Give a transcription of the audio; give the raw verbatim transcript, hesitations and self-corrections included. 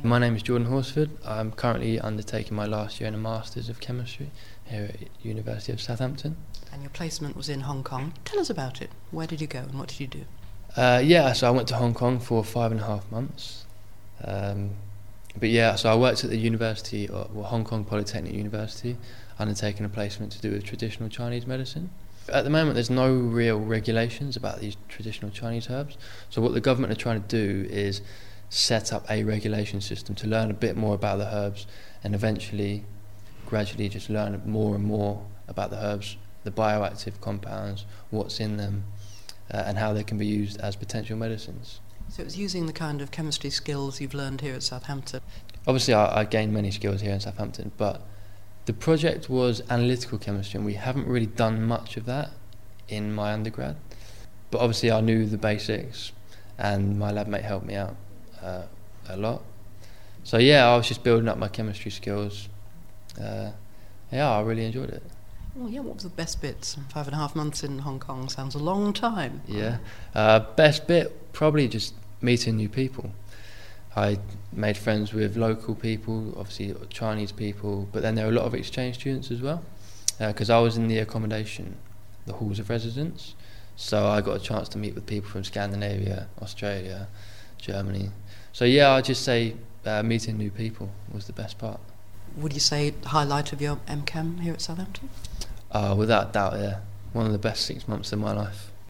My name is Jordan Horsford. I'm currently undertaking my last year in a Masters of Chemistry here at University of Southampton. And your placement was in Hong Kong. Tell us about it. Where did you go and what did you do? Uh, yeah, so I went to Hong Kong for five and a half months. Um, but yeah, so I worked at the University, or well, Hong Kong Polytechnic University, undertaking a placement to do with traditional Chinese medicine. At the moment, there's no real regulations about these traditional Chinese herbs. So what the government are trying to do is set up a regulation system to learn a bit more about the herbs and eventually, gradually just learn more and more about the herbs, the bioactive compounds, what's in them, uh, and how they can be used as potential medicines. So it was using the kind of chemistry skills you've learned here at Southampton. Obviously, I, I gained many skills here in Southampton, but the project was analytical chemistry, and we haven't really done much of that in my undergrad. But obviously, I knew the basics, and my lab mate helped me out uh, a lot. So yeah, I was just building up my chemistry skills. Uh, yeah, I really enjoyed it. Well, yeah, what was the best bits? Five and a half months in Hong Kong sounds a long time. Yeah, uh, best bit, probably just meeting new people. I made friends with local people, obviously Chinese people, but then there were a lot of exchange students as well, because uh, I was in the accommodation, the halls of residence, so I got a chance to meet with people from Scandinavia, Australia, Germany. So yeah, I'd just say uh, meeting new people was the best part. Would you say highlight of your M Chem here at Southampton? Uh, without doubt, yeah. One of the best six months of my life.